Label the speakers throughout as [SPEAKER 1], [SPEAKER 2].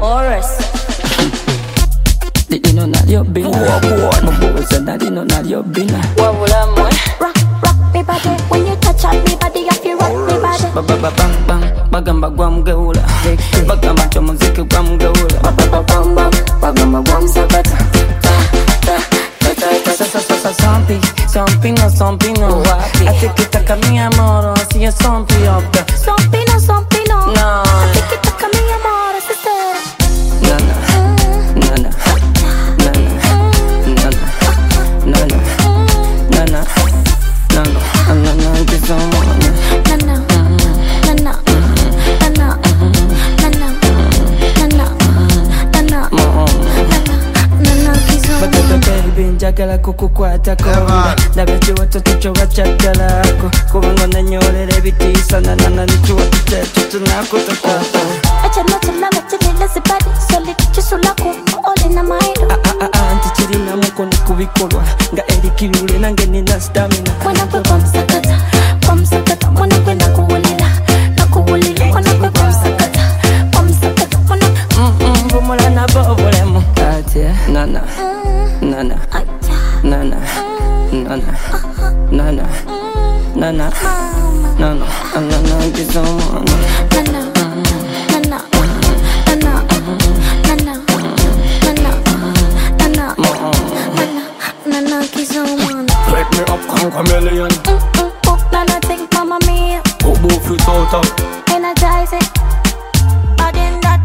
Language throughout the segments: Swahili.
[SPEAKER 1] Dino na yo bina Mabuza na dino na yo bina
[SPEAKER 2] Rock, rock me body. When you touch on me body, I feel rock me body.
[SPEAKER 1] Bang bang Bagamba guam gaula Bagamba cho muziki guam gaula
[SPEAKER 2] Bang bang, bagamba guam sabata.
[SPEAKER 1] Sompino Atikitaka mi amoro Si es sompioka
[SPEAKER 2] Sompino
[SPEAKER 1] No
[SPEAKER 2] Atikitaka mi amore stasera.
[SPEAKER 1] Nana njagala kukukwata konda ndabye kiwato tuchoba kyagalako kubanga nanyolera ebitiisa nanana nikiwato kyekyo tunakutako
[SPEAKER 2] Echenochelanga chilila zibadi solid chisulako olina maido
[SPEAKER 1] anti kirina mukono kubikolwa nga erikirule nange nina stamina
[SPEAKER 2] mwana kwe kwa msakata mwana kwe nakuwulila mwana kwe kwa msakata mwana
[SPEAKER 1] mbumula nabo obulemu ati nana kizomwana
[SPEAKER 3] Wake me up, come chameleon.
[SPEAKER 2] Nana think mama mia.
[SPEAKER 3] Go move it out of.
[SPEAKER 2] Energize it. Again that.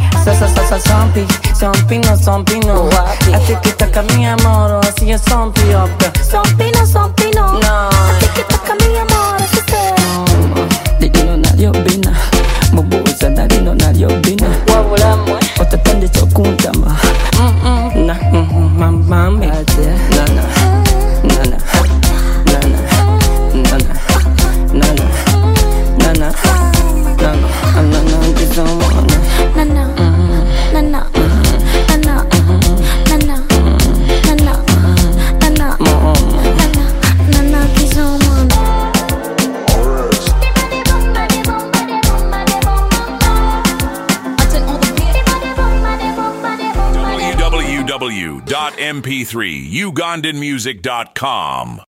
[SPEAKER 1] Sompino Atikitaka mi amoro Si es sompioka
[SPEAKER 2] Sompino
[SPEAKER 1] No
[SPEAKER 2] Atikitaka mi amore stasera.
[SPEAKER 1] Dino na yo bina Mabuza na dino na yo bina Otatande chokuntama Mami Nana
[SPEAKER 4] www.mp3ugandanmusic.com